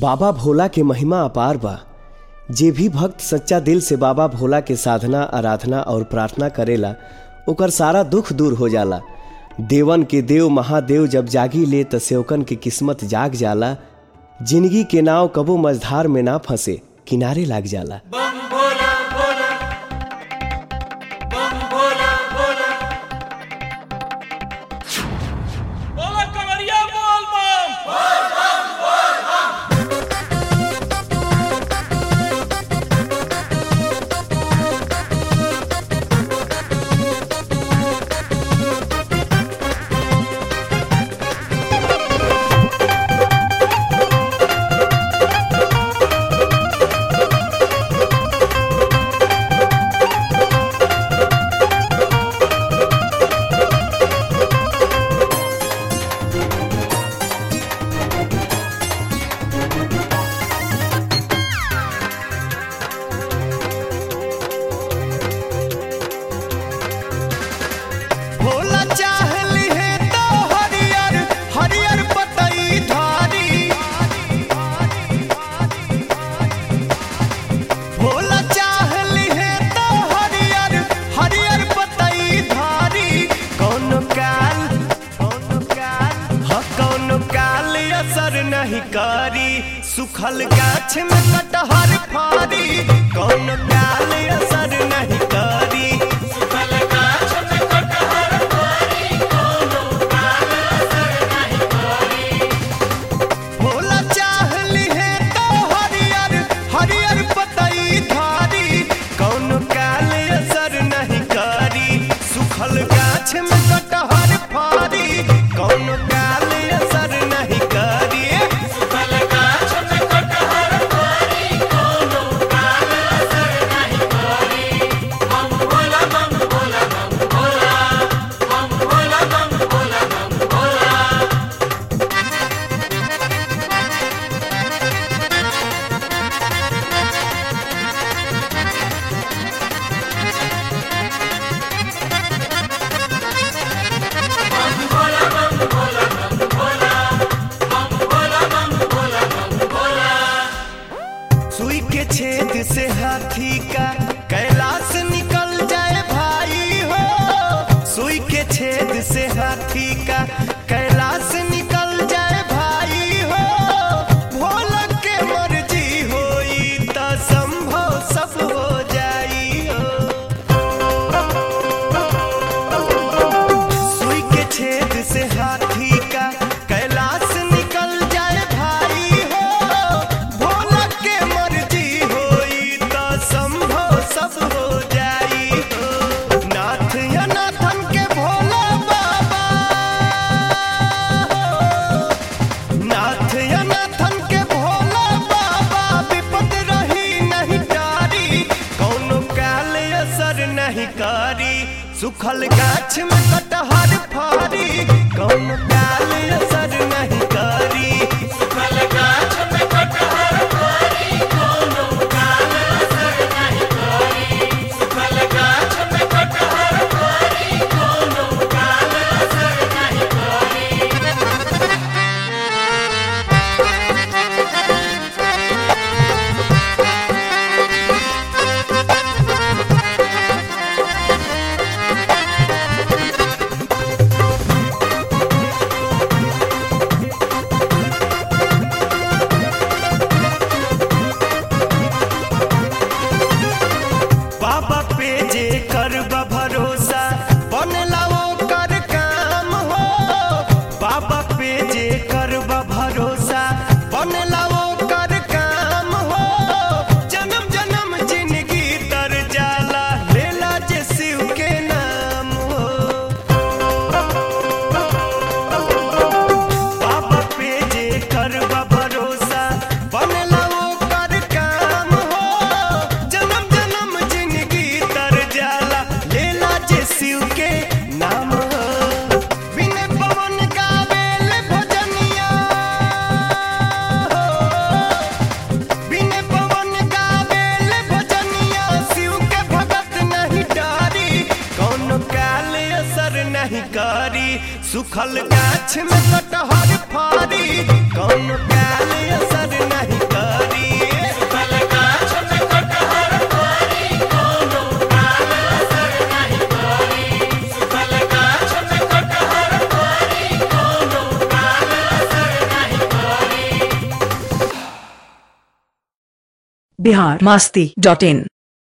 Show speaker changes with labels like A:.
A: बाबा भोला के महिमा अपार बा। जे भी भक्त सच्चा दिल से बाबा भोला के साधना, आराधना और प्रार्थना करेला ओकर सारा दुख दूर हो जाला। देवन के देव महादेव जब जागी ले त सेवकन की किस्मत जाग जाला। जिंदगी के नाव कबो मझधार में ना फंसे, किनारे लाग जाला।
B: बम भोला भोला, बम भोला भोला, बोला कवरिया बोल बम, बोल बम बोल बम।
C: नहीं कारी सुखल गाछ में कटहर फारी, कौन काल असर नहीं कारी।
B: सुखल गाछ में कटहर फारी, कोनो काल असर नहीं कारी।
C: भोला चाहली है तो हरियर हरियर पतई धारी, कौन काल असर नहीं कारी। सुखल गाछ में कटहर फारी, कौन काल असर नहीं कारी। सुई के छेद से हाथी का कैलाश निकल जाए भाई हो, सुई के छेद से हाथी का कैलाश निकल जाए भाई हो। भोला के मर्जी होई त संभव सब हो जाई हो। सुई के छेद से हाथी का कैलाश निकल जाए भाई हो। भोला के मर्जी होई त संभव सब हो जाई हो। नाथ या नाथन के भोला बाबा, नाथ या नाथन के भोला बाबा, विपद रही नहीं टारी, कौनो काल असर नहीं कारी। सुखल गाछ में कटहर फारी, कौन काल असर नहीं कारी।
B: सुखल गाछ में कटहर फारी, कोनो काल असर नहीं कारी। सुखल गाछ में कटहर फारी, कोनो काल असर नहीं कारी।
C: बाबा पे जे करबा भरोसा बनला वो कर काम हो। बाबा पे जे करबा भरोसा बनला वो कर काम हो। जन्म जन्म जिंदगी तर जाला, लेला जे शिव के नाम हो। बाबा पे जे करबा भरोसा बनला वो कर काम हो। जन्म जन्म जिंदगी तर जाला, लेला जे शिव के नाम हो। बिने पवन गावेल भजनिया हो, बिने पवन गावेल भजनिया, शिव के भगत नहीं डारी, कौन काल असर नहीं कारी। सुखल गाछ में कटहर फारी, कौन काल असर नहीं
D: biharmasti.in